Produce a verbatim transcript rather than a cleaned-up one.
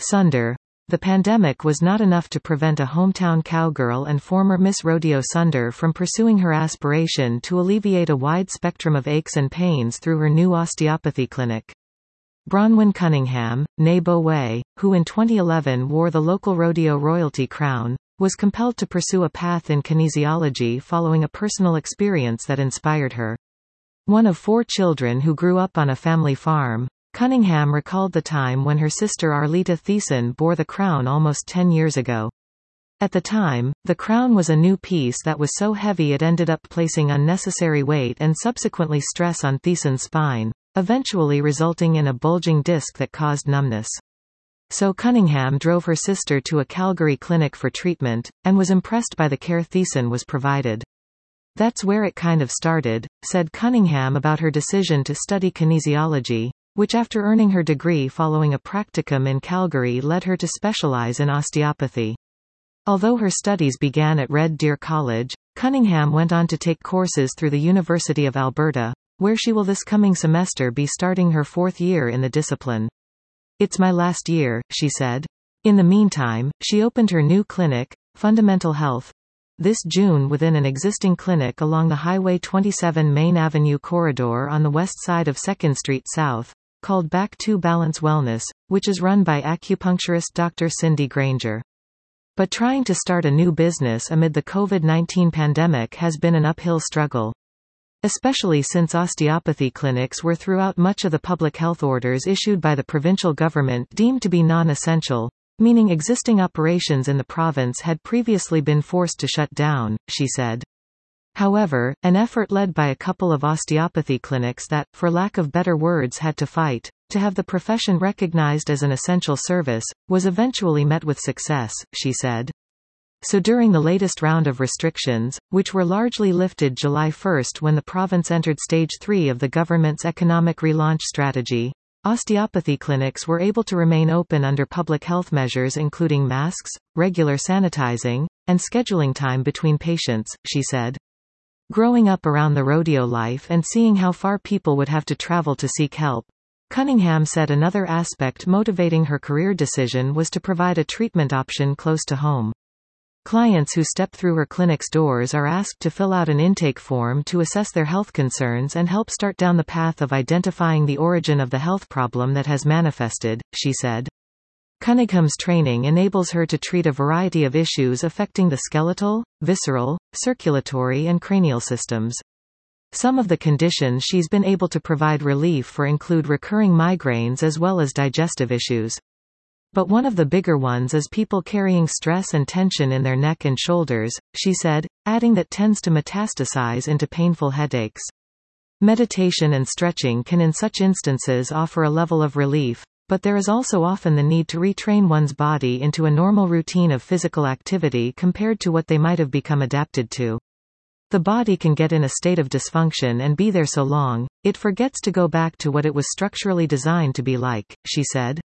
Sunder. The pandemic was not enough to prevent a hometown cowgirl and former Miss Rodeo Sunder from pursuing her aspiration to alleviate a wide spectrum of aches and pains through her new osteopathy clinic. Bronwyn Cunningham, née Bowe, who in twenty eleven wore the local rodeo royalty crown, was compelled to pursue a path in kinesiology following a personal experience that inspired her. One of four children who grew up on a family farm, Cunningham recalled the time when her sister Arleta Thiessen bore the crown almost ten years ago. At the time, the crown was a new piece that was so heavy it ended up placing unnecessary weight and subsequently stress on Thiessen's spine, eventually resulting in a bulging disc that caused numbness. So Cunningham drove her sister to a Calgary clinic for treatment, and was impressed by the care Thiessen was provided. "That's where it kind of started," said Cunningham about her decision to study kinesiology, which after earning her degree following a practicum in Calgary led her to specialize in osteopathy. Although her studies began at Red Deer College, Cunningham went on to take courses through the University of Alberta, where she will this coming semester be starting her fourth year in the discipline. "It's my last year," she said. In the meantime, she opened her new clinic, Fundamental Health, this June within an existing clinic along the Highway twenty-seven Main Avenue corridor on the west side of second Street South, called Back to Balance Wellness, which is run by acupuncturist Doctor Cindy Granger. But trying to start a new business amid the COVID nineteen pandemic has been an uphill struggle. Especially since osteopathy clinics were throughout much of the public health orders issued by the provincial government deemed to be non-essential, meaning existing operations in the province had previously been forced to shut down, she said. However, an effort led by a couple of osteopathy clinics that, for lack of better words, had to fight to have the profession recognized as an essential service, was eventually met with success, she said. So during the latest round of restrictions, which were largely lifted July first when the province entered stage three of the government's economic relaunch strategy, osteopathy clinics were able to remain open under public health measures including masks, regular sanitizing, and scheduling time between patients, she said. Growing up around the rodeo life and seeing how far people would have to travel to seek help, Cunningham said another aspect motivating her career decision was to provide a treatment option close to home. Clients who step through her clinic's doors are asked to fill out an intake form to assess their health concerns and help start down the path of identifying the origin of the health problem that has manifested, she said. Cunningham's training enables her to treat a variety of issues affecting the skeletal, visceral, circulatory and cranial systems. Some of the conditions she's been able to provide relief for include recurring migraines as well as digestive issues. But one of the bigger ones is people carrying stress and tension in their neck and shoulders, she said, adding that tends to metastasize into painful headaches. Meditation and stretching can in such instances offer a level of relief, but there is also often the need to retrain one's body into a normal routine of physical activity compared to what they might have become adapted to. The body can get in a state of dysfunction and be there so long, it forgets to go back to what it was structurally designed to be like, she said.